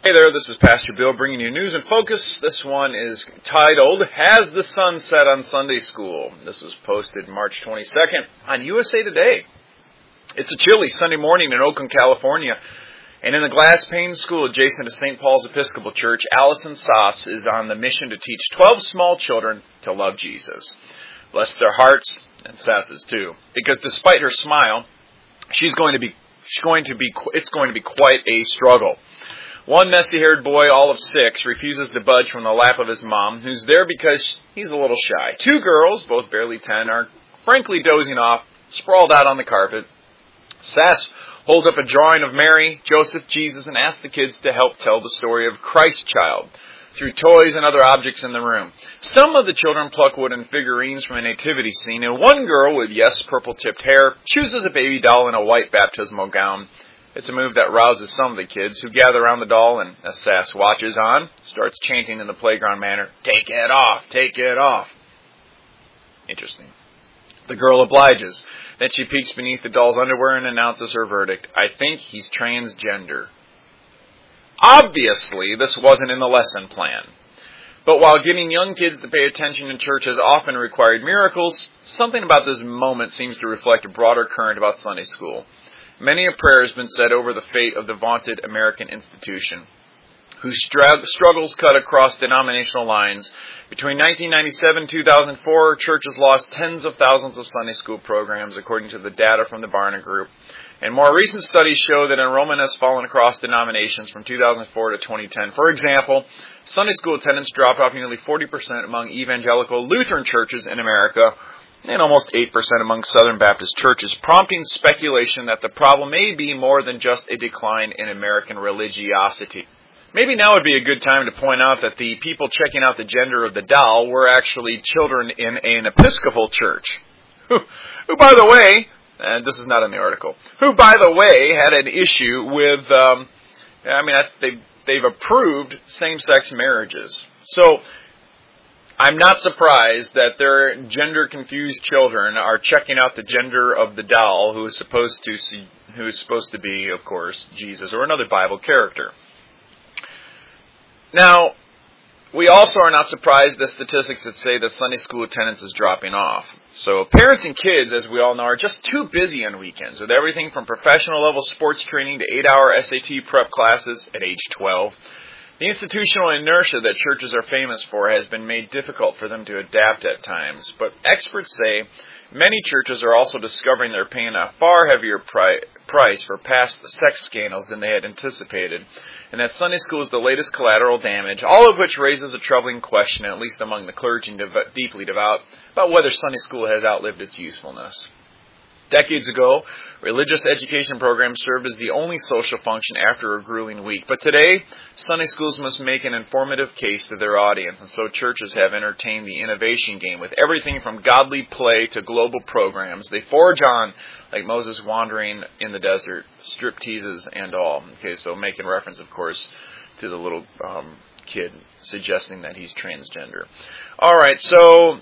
Hey there, this is Pastor Bill bringing you News in Focus. This one is titled, Has the Sun Set on Sunday School? This was posted March 22nd on USA Today. It's a chilly Sunday morning in Oakland, California, and in the glass pane school adjacent to St. Paul's Episcopal Church, Allison Sass is on the mission to teach 12 small children to love Jesus. Bless their hearts, and Sass's too, because despite her smile, it's going to be quite a struggle. One messy-haired boy, all of 6, refuses to budge from the lap of his mom, who's there because he's a little shy. 2 girls, both barely 10, are frankly dozing off, sprawled out on the carpet. Sass holds up a drawing of Mary, Joseph, Jesus, and asks the kids to help tell the story of Christ child through toys and other objects in the room. Some of the children pluck wooden figurines from a nativity scene, and one girl with, purple-tipped hair chooses a baby doll in a white baptismal gown. It's a move that rouses some of the kids, who gather around the doll and, as Sass watches on, starts chanting in the playground manner, "Take it off, take it off." Interesting. The girl obliges. Then she peeks beneath the doll's underwear and announces her verdict. "I think he's transgender." Obviously, this wasn't in the lesson plan. But while getting young kids to pay attention in church has often required miracles, something about this moment seems to reflect a broader current about Sunday school. Many a prayer has been said over the fate of the vaunted American institution, whose struggles cut across denominational lines. Between 1997 and 2004, churches lost tens of thousands of Sunday school programs, according to the data from the Barna Group. And more recent studies show that enrollment has fallen across denominations from 2004 to 2010. For example, Sunday school attendance dropped off nearly 40% among evangelical Lutheran churches in America, and almost 8% among Southern Baptist churches, prompting speculation that the problem may be more than just a decline in American religiosity. Maybe now would be a good time to point out that the people checking out the gender of the doll were actually children in an Episcopal church, who by the way, and this is not in the article, who, by the way, had an issue with, they've approved same-sex marriages. So, I'm not surprised that their gender-confused children are checking out the gender of the doll, who is supposed to be, of course, Jesus or another Bible character. Now, we also are not surprised at statistics that say that Sunday school attendance is dropping off. So parents and kids, as we all know, are just too busy on weekends with everything from professional-level sports training to 8-hour SAT prep classes at age 12. The institutional inertia that churches are famous for has been made difficult for them to adapt at times. But experts say many churches are also discovering they're paying a far heavier price for past sex scandals than they had anticipated, and that Sunday school is the latest collateral damage, all of which raises a troubling question, at least among the clergy and deeply devout, about whether Sunday school has outlived its usefulness. Decades ago, religious education programs served as the only social function after a grueling week. But today, Sunday schools must make an informative case to their audience, and so churches have entertained the innovation game with everything from godly play to global programs. They forge on like Moses wandering in the desert, strip teases and all. Okay, so making reference, of course, to the little kid suggesting that he's transgender. All right, so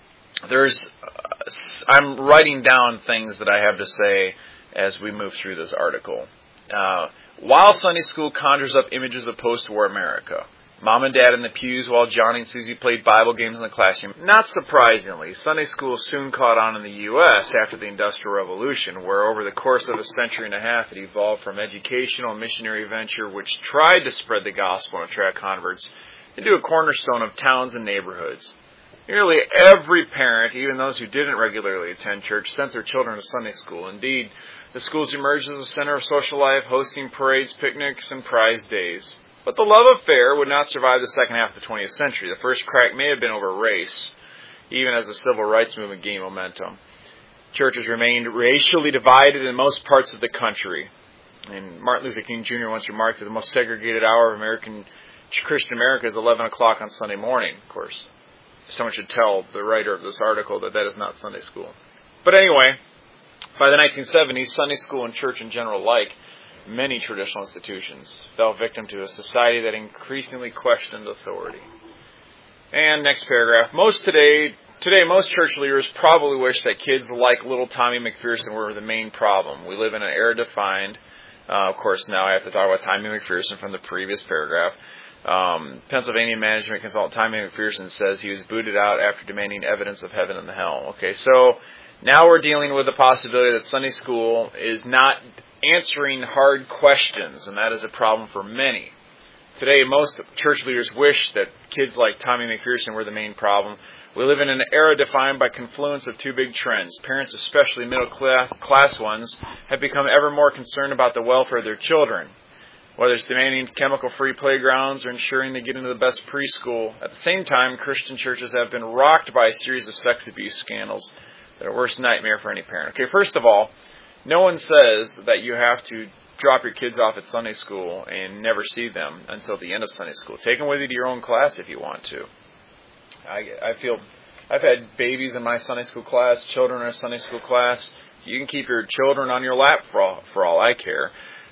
I'm writing down things that I have to say as we move through this article. While Sunday school conjures up images of post-war America, Mom and Dad in the pews while Johnny and Susie played Bible games in the classroom. Not surprisingly, Sunday school soon caught on in the U.S. after the Industrial Revolution, where over the course of a century and a half it evolved from educational and missionary venture which tried to spread the gospel and attract converts into a cornerstone of towns and neighborhoods. Nearly every parent, even those who didn't regularly attend church, sent their children to Sunday school. Indeed, the schools emerged as a center of social life, hosting parades, picnics, and prize days. But the love affair would not survive the second half of the 20th century. The first crack may have been over race, even as the civil rights movement gained momentum. Churches remained racially divided in most parts of the country. And Martin Luther King Jr. once remarked that the most segregated hour of Christian America is 11 o'clock on Sunday morning, of course. Someone should tell the writer of this article that is not Sunday school. But anyway, by the 1970s, Sunday school and church in general, like many traditional institutions, fell victim to a society that increasingly questioned authority. And next paragraph. Today, most church leaders probably wish that kids like little Tommy McPherson were the main problem. We live in an era defined Of course, now I have to talk about Tommy McPherson from the previous paragraph. Pennsylvania management consultant Tommy McPherson says he was booted out after demanding evidence of heaven and the hell. Okay, so now we're dealing with the possibility that Sunday school is not answering hard questions, and that is a problem for many. Today, most church leaders wish that kids like Tommy McPherson were the main problem. We live in an era defined by confluence of two big trends. Parents, especially middle-class ones, have become ever more concerned about the welfare of their children, whether it's demanding chemical-free playgrounds or ensuring they get into the best preschool. At the same time, Christian churches have been rocked by a series of sex abuse scandals that are a worst nightmare for any parent. Okay, first of all, no one says that you have to drop your kids off at Sunday school and never see them until the end of Sunday school. Take them with you to your own class if you want to. I feel I've had babies in my Sunday school class, children in a Sunday school class. You can keep your children on your lap for all I care.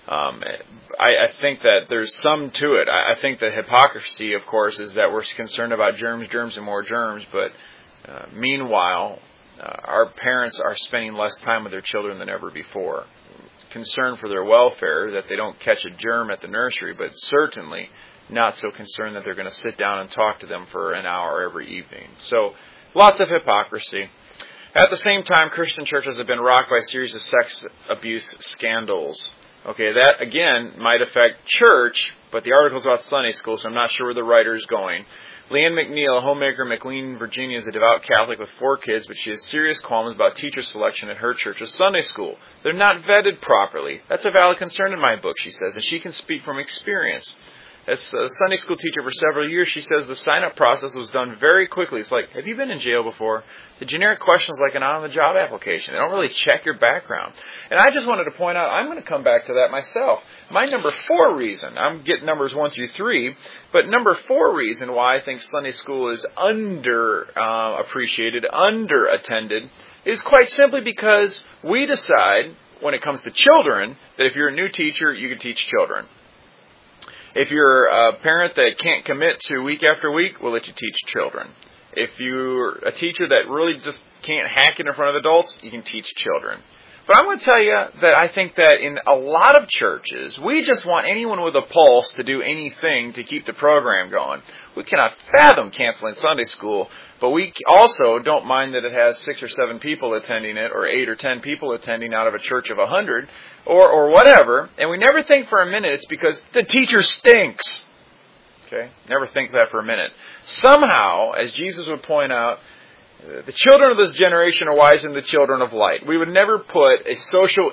I think that there's some to it. I think the hypocrisy, of course, is that we're concerned about germs, and more germs. But meanwhile, our parents are spending less time with their children than ever before. Concerned for their welfare, that they don't catch a germ at the nursery, but certainly not so concerned that they're going to sit down and talk to them for an hour every evening. So, lots of hypocrisy. At the same time, Christian churches have been rocked by a series of sex abuse scandals. Okay, that, again, might affect church, but the article's about Sunday school, so I'm not sure where the writer is going. Leanne McNeil, a homemaker in McLean, Virginia, is a devout Catholic with 4 kids, but she has serious qualms about teacher selection at her church's Sunday school. They're not vetted properly. That's a valid concern in my book, she says, and she can speak from experience. As a Sunday school teacher for several years, she says the sign-up process was done very quickly. It's like, have you been in jail before? The generic question is like an on-the-job application. They don't really check your background. And I just wanted to point out, I'm going to come back to that myself. My number 4 reason, I'm getting numbers 1 through 3, but number 4 reason why I think Sunday school is underappreciated, underattended, is quite simply because we decide, when it comes to children, that if you're a new teacher, you can teach children. If you're a parent that can't commit to week after week, we'll let you teach children. If you're a teacher that really just can't hack it in front of adults, you can teach children. But I'm going to tell you that I think that in a lot of churches, we just want anyone with a pulse to do anything to keep the program going. We cannot fathom canceling Sunday school, but we also don't mind that it has 6 or 7 people attending it, or 8 or 10 people attending out of a church of 100, or whatever. And we never think for a minute it's because the teacher stinks. Okay? Never think that for a minute. Somehow, as Jesus would point out, the children of this generation are wiser than the children of light. We would never put a social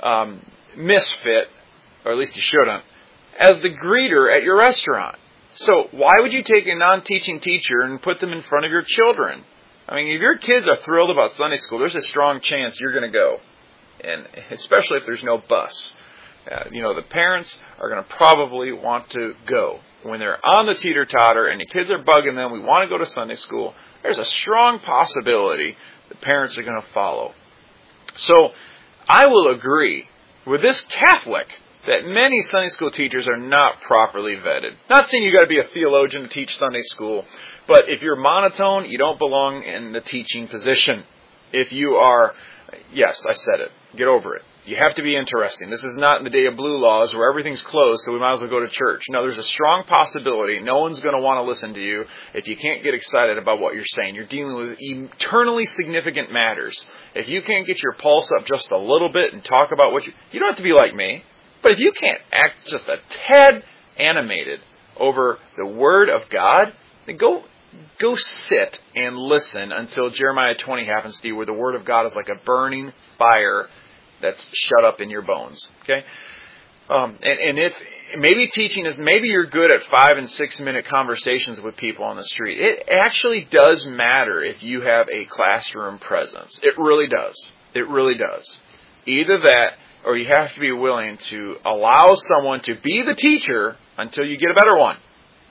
misfit, or at least you shouldn't, as the greeter at your restaurant. So why would you take a non-teaching teacher and put them in front of your children? I mean, if your kids are thrilled about Sunday school, there's a strong chance you're going to go. And especially if there's no bus. The parents are going to probably want to go. When they're on the teeter-totter and the kids are bugging them, we want to go to Sunday school, there's a strong possibility the parents are going to follow. So I will agree with this Catholic that many Sunday school teachers are not properly vetted. Not saying you got to be a theologian to teach Sunday school, but if you're monotone, you don't belong in the teaching position. If you are, yes, I said it, get over it. You have to be interesting. This is not in the day of blue laws where everything's closed, so we might as well go to church. No, there's a strong possibility no one's going to want to listen to you if you can't get excited about what you're saying. You're dealing with eternally significant matters. If you can't get your pulse up just a little bit and talk about what you don't have to be like me, but if you can't act just a tad animated over the Word of God, then go sit and listen until Jeremiah 20 happens to you, where the Word of God is like a burning fire that's shut up in your bones. Okay? And if maybe teaching is, maybe you're good at 5 and 6 minute conversations with people on the street. It actually does matter if you have a classroom presence. It really does. It really does. Either that, or you have to be willing to allow someone to be the teacher until you get a better one.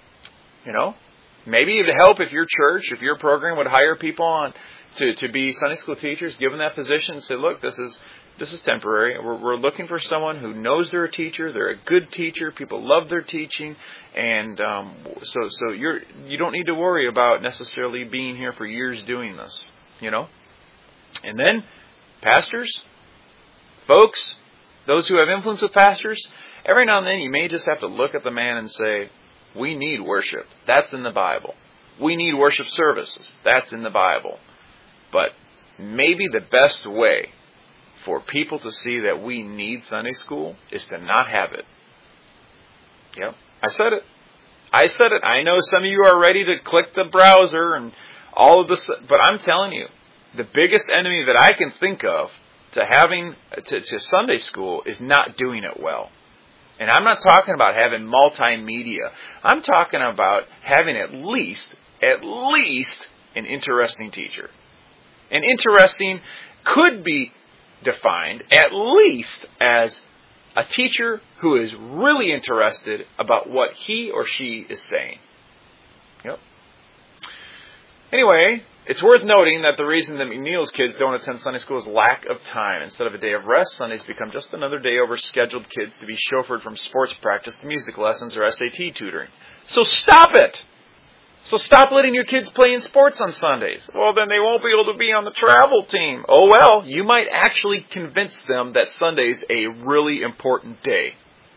Maybe it'd help if your church, if your program would hire people on to be Sunday school teachers, give them that position and say, look, this is temporary. We're looking for someone who knows they're a teacher. They're a good teacher. People love their teaching. And so you don't need to worry about necessarily being here for years doing this, And then, pastors, folks, those who have influence with pastors, every now and then you may just have to look at the man and say, we need worship. That's in the Bible. We need worship services. That's in the Bible. But maybe the best way for people to see that we need Sunday school is to not have it. Yep, I said it. I know some of you are ready to click the browser and all of this, but I'm telling you, the biggest enemy that I can think of to Sunday school is not doing it well. And I'm not talking about having multimedia. I'm talking about having at least an interesting teacher. And interesting could be defined at least as a teacher who is really interested about what he or she is saying. Yep. Anyway, it's worth noting that the reason that McNeil's kids don't attend Sunday school is lack of time. Instead of a day of rest, Sundays become just another day over scheduled kids to be chauffeured from sports practice to music lessons or SAT tutoring. So stop it! So stop letting your kids play in sports on Sundays. Well, then they won't be able to be on the travel team. Oh well, you might actually convince them that Sunday's a really important day.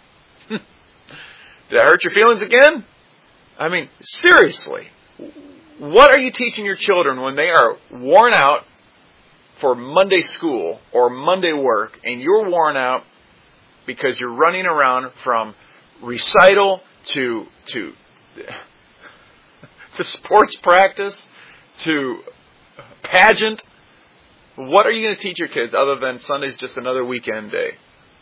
Did I hurt your feelings again? I mean, seriously. What are you teaching your children when they are worn out for Monday school or Monday work, and you're worn out because you're running around from recital to sports practice to pageant? What are you going to teach your kids other than Sunday's just another weekend day?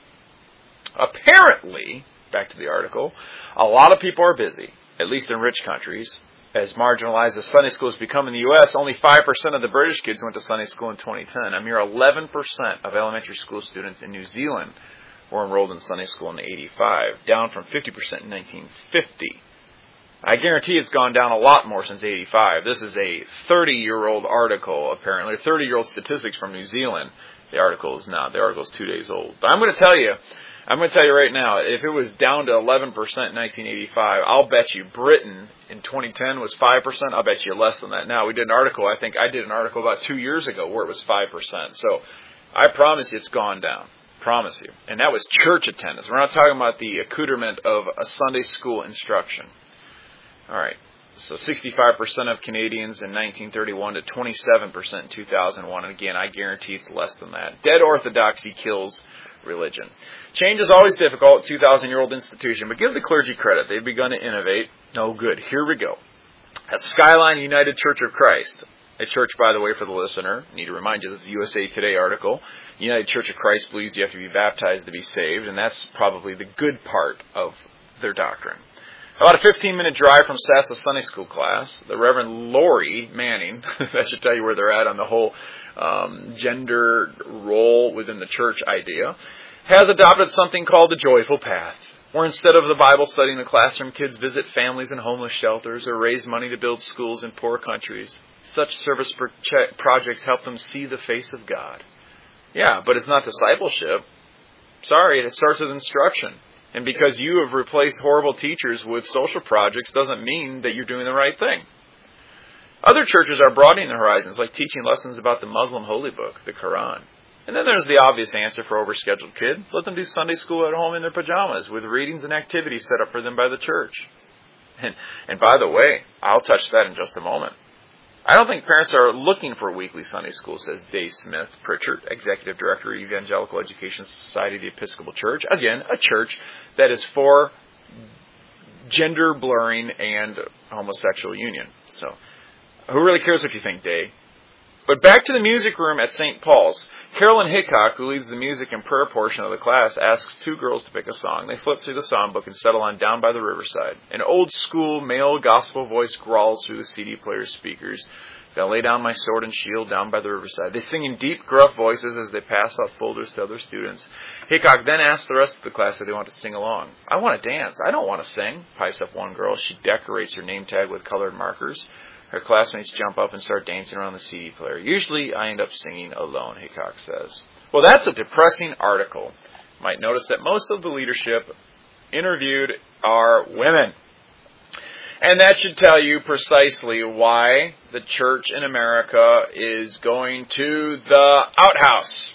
Apparently, back to the article, a lot of people are busy, at least in rich countries. As marginalized as Sunday school has become in the U.S., only 5% of the British kids went to Sunday school in 2010. A mere 11% of elementary school students in New Zealand were enrolled in Sunday school in 1985, down from 50% in 1950. I guarantee it's gone down a lot more since 85. This is a 30-year-old article, apparently, 30-year-old statistics from New Zealand. The article is 2 days old. But I'm going to tell you right now, if it was down to 11% in 1985, I'll bet you Britain in 2010 was 5%. I'll bet you less than that now. I did an article about 2 years ago where it was 5%. So I promise you it's gone down. Promise you. And that was church attendance. We're not talking about the accoutrement of a Sunday school instruction. All right. So 65% of Canadians in 1931 to 27% in 2001. And again, I guarantee it's less than that. Dead orthodoxy kills religion. Change is always difficult, 2,000-year-old institution, but give the clergy credit. They've begun to innovate. Oh, good. Here we go. At Skyline United Church of Christ, a church, by the way, for the listener, I need to remind you, this is a USA Today article. United Church of Christ believes you have to be baptized to be saved, and that's probably the good part of their doctrine. About a 15-minute drive from Sassa Sunday School class, the Reverend Lori Manning, that should tell you where they're at on the whole gender role within the church idea, has adopted something called the Joyful Path, where instead of the Bible study in the classroom, kids visit families in homeless shelters or raise money to build schools in poor countries. Such service projects help them see the face of God. Yeah, but it's not discipleship. Sorry, it starts with instruction. And because you have replaced horrible teachers with social projects doesn't mean that you're doing the right thing. Other churches are broadening their horizons, like teaching lessons about the Muslim holy book, the Quran. And then there's the obvious answer for overscheduled kid. Let them do Sunday school at home in their pajamas with readings and activities set up for them by the church. And by the way, I'll touch that in just a moment. I don't think parents are looking for weekly Sunday school, says Dave Smith Pritchard, Executive Director of Evangelical Education Society of the Episcopal Church. Again, a church that is for gender blurring and homosexual union. So, who really cares what you think, Dave? But back to the music room at St. Paul's. Carolyn Hickok, who leads the music and prayer portion of the class, asks two girls to pick a song. They flip through the songbook and settle on Down by the Riverside. An old-school male gospel voice growls through the CD player's speakers. Gonna lay down my sword and shield down by the riverside. They sing in deep, gruff voices as they pass out folders to other students. Hickok then asks the rest of the class if they want to sing along. I want to dance. I don't want to sing, pipes up one girl. She decorates her name tag with colored markers. Her classmates jump up and start dancing around the CD player. Usually I end up singing alone, Hickok says. Well, that's a depressing article. You might notice that most of the leadership interviewed are women. And that should tell you precisely why the church in America is going to the outhouse.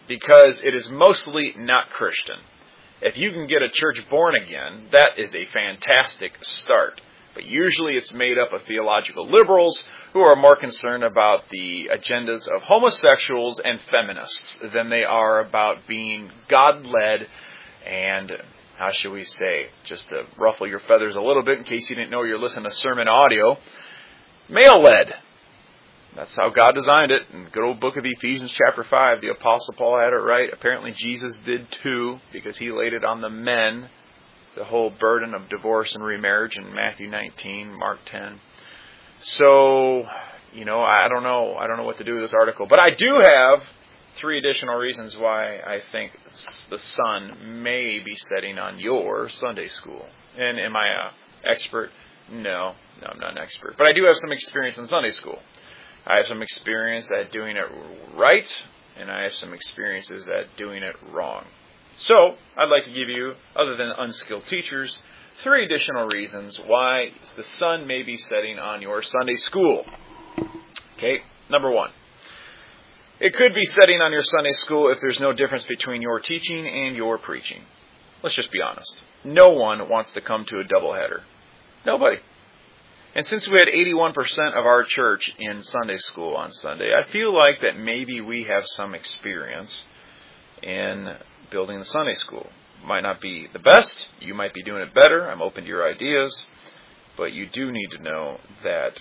because it is mostly not Christian. If you can get a church born again, that is a fantastic start. But usually it's made up of theological liberals who are more concerned about the agendas of homosexuals and feminists than they are about being God-led and, how should we say, just to ruffle your feathers a little bit in case you didn't know you're listening to sermon audio, male-led. That's how God designed it. In the good old book of Ephesians chapter 5, the Apostle Paul had it right. Apparently Jesus did too, because he laid it on the men, the whole burden of divorce and remarriage in Matthew 19, Mark 10. So, I don't know what to do with this article. But I do have 3 additional reasons why I think the sun may be setting on your Sunday school. And am I an expert? No, I'm not an expert. But I do have some experience in Sunday school. I have some experience at doing it right, and I have some experiences at doing it wrong. So, I'd like to give you, other than unskilled teachers, 3 additional reasons why the sun may be setting on your Sunday school. Okay, number 1. It could be setting on your Sunday school if there's no difference between your teaching and your preaching. Let's just be honest. No one wants to come to a doubleheader. Nobody. And since we had 81% of our church in Sunday school on Sunday, I feel like that maybe we have some experience in building the Sunday school. Might not be the best. You might be doing it better. I'm open to your ideas. But you do need to know that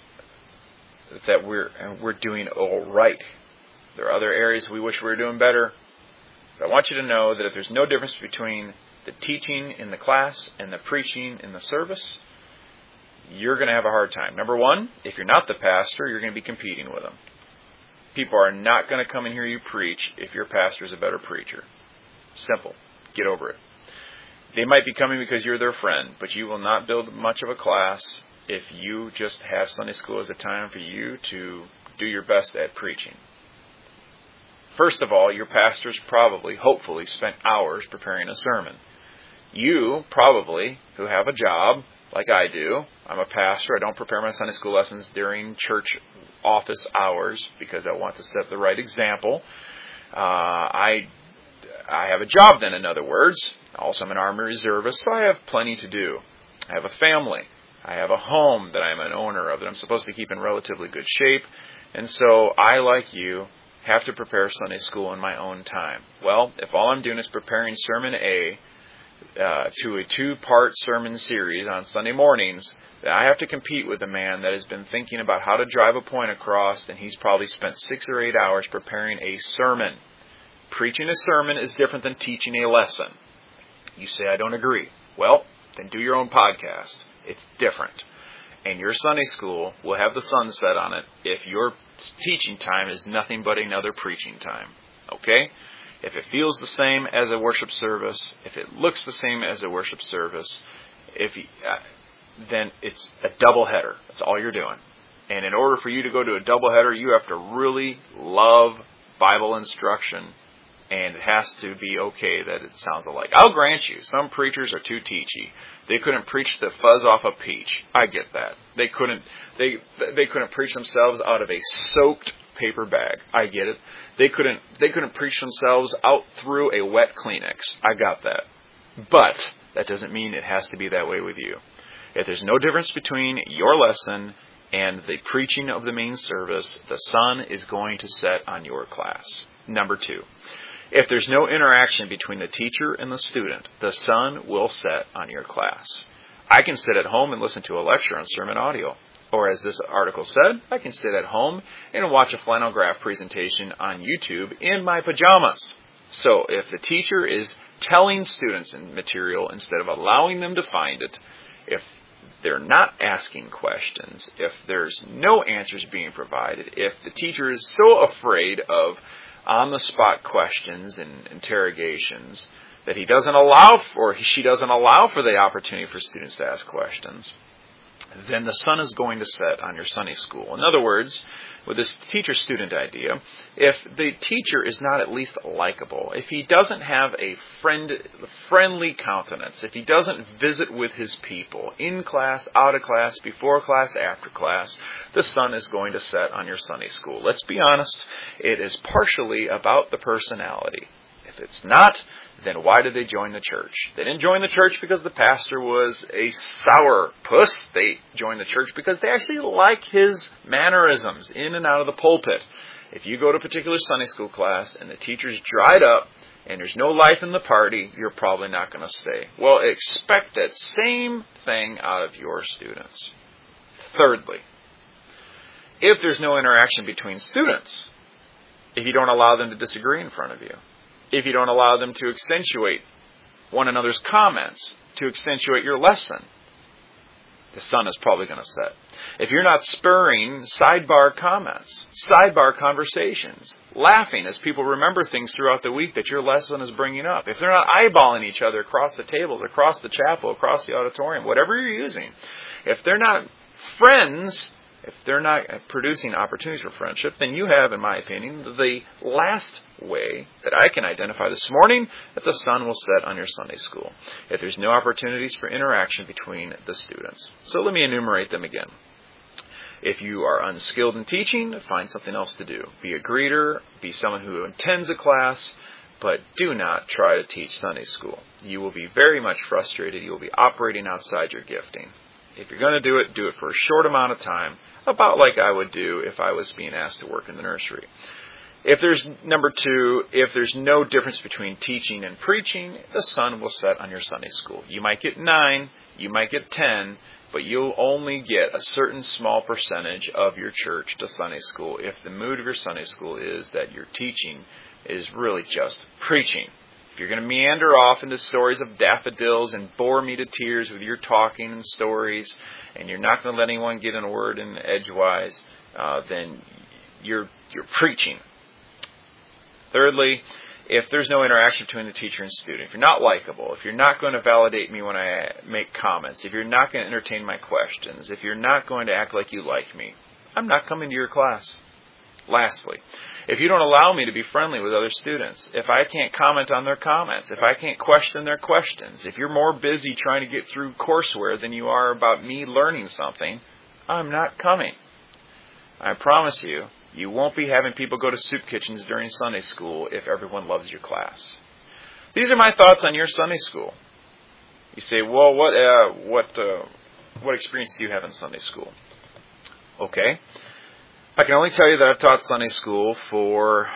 we're doing all right. There are other areas we wish we were doing better. But I want you to know that if there's no difference between the teaching in the class and the preaching in the service, you're going to have a hard time. Number 1, if you're not the pastor, you're going to be competing with them. People are not going to come and hear you preach if your pastor is a better preacher. Simple. Get over it. They might be coming because you're their friend, but you will not build much of a class if you just have Sunday school as a time for you to do your best at preaching. First of all, your pastors probably, hopefully, spent hours preparing a sermon. You probably, who have a job, like I do, I'm a pastor. I don't prepare my Sunday school lessons during church office hours because I want to set the right example. I have a job then, in other words. Also, I'm an Army reservist, so I have plenty to do. I have a family. I have a home that I'm an owner of that I'm supposed to keep in relatively good shape. And so I, like you, have to prepare Sunday school in my own time. Well, if all I'm doing is preparing Sermon A to a 2-part sermon series on Sunday mornings, then I have to compete with a man that has been thinking about how to drive a point across, and he's probably spent 6 or 8 hours preparing a sermon. Preaching a sermon is different than teaching a lesson. You say, I don't agree. Well, then do your own podcast. It's different. And your Sunday school will have the sun set on it if your teaching time is nothing but another preaching time. Okay? If it feels the same as a worship service, if it looks the same as a worship service, then it's a double header. That's all you're doing. And in order for you to go to a double header, you have to really love Bible instruction, and it has to be okay that it sounds alike. I'll grant you, some preachers are too teachy. They couldn't preach the fuzz off a peach. I get that. They couldn't preach themselves out of a soaked paper bag. I get it. They couldn't preach themselves out through a wet Kleenex. I got that. But that doesn't mean it has to be that way with you. If there's no difference between your lesson and the preaching of the main service, the sun is going to set on your class. Number 2. If there's no interaction between the teacher and the student, the sun will set on your class. I can sit at home and listen to a lecture on sermon audio. Or as this article said, I can sit at home and watch a flannel graph presentation on YouTube in my pajamas. So if the teacher is telling students in material instead of allowing them to find it, if they're not asking questions, if there's no answers being provided, if the teacher is so afraid of on-the-spot questions and interrogations that he doesn't allow or she doesn't allow for the opportunity for students to ask questions, then the sun is going to set on your Sunday school. In other words, with this teacher-student idea, if the teacher is not at least likable, if he doesn't have a friendly countenance, if he doesn't visit with his people, in class, out of class, before class, after class, the sun is going to set on your Sunday school. Let's be honest, it is partially about the personality. If it's not, then why did they join the church? They didn't join the church because the pastor was a sourpuss. They joined the church because they actually like his mannerisms in and out of the pulpit. If you go to a particular Sunday school class and the teacher's dried up and there's no life in the party, you're probably not going to stay. Well, expect that same thing out of your students. Thirdly, if there's no interaction between students, if you don't allow them to disagree in front of you, if you don't allow them to accentuate one another's comments, to accentuate your lesson, the sun is probably going to set. If you're not spurring sidebar comments, sidebar conversations, laughing as people remember things throughout the week that your lesson is bringing up, if they're not eyeballing each other across the tables, across the chapel, across the auditorium, whatever you're using, if they're not friends, if they're not producing opportunities for friendship, then you have, in my opinion, the last way that I can identify this morning that the sun will set on your Sunday school, if there's no opportunities for interaction between the students. So let me enumerate them again. If you are unskilled in teaching, find something else to do. Be a greeter, be someone who attends a class, but do not try to teach Sunday school. You will be very much frustrated. You will be operating outside your gifting. If you're going to do it for a short amount of time, about like I would do if I was being asked to work in the nursery. If there's no difference between teaching and preaching, the sun will set on your Sunday school. You might get 9, you might get 10, but you'll only get a certain small percentage of your church to Sunday school if the mood of your Sunday school is that your teaching is really just preaching. If you're going to meander off into stories of daffodils and bore me to tears with your talking and stories, and you're not going to let anyone get in a word in edgewise, then you're preaching. Thirdly, if there's no interaction between the teacher and student, if you're not likable, if you're not going to validate me when I make comments, if you're not going to entertain my questions, if you're not going to act like you like me, I'm not coming to your class. Lastly, if you don't allow me to be friendly with other students, if I can't comment on their comments, if I can't question their questions, if you're more busy trying to get through courseware than you are about me learning something, I'm not coming. I promise you, you won't be having people go to soup kitchens during Sunday school if everyone loves your class. These are my thoughts on your Sunday school. You say, well, what experience do you have in Sunday school? Okay. I can only tell you that I've taught Sunday school for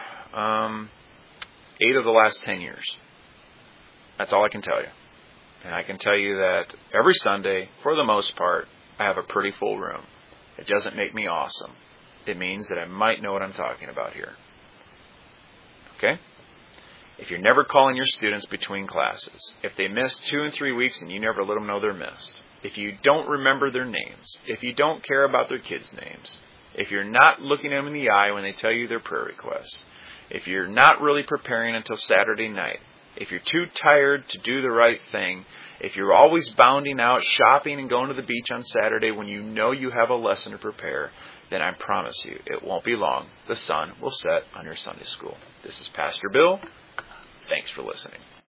8 of the last 10 years. That's all I can tell you. And I can tell you that every Sunday, for the most part, I have a pretty full room. It doesn't make me awesome. It means that I might know what I'm talking about here. Okay? If you're never calling your students between classes, if they miss 2 and 3 weeks and you never let them know they're missed, if you don't remember their names, if you don't care about their kids' names, if you're not looking them in the eye when they tell you their prayer requests, if you're not really preparing until Saturday night, if you're too tired to do the right thing, if you're always bounding out, shopping and going to the beach on Saturday when you know you have a lesson to prepare, then I promise you, it won't be long. The sun will set on your Sunday school. This is Pastor Bill. Thanks for listening.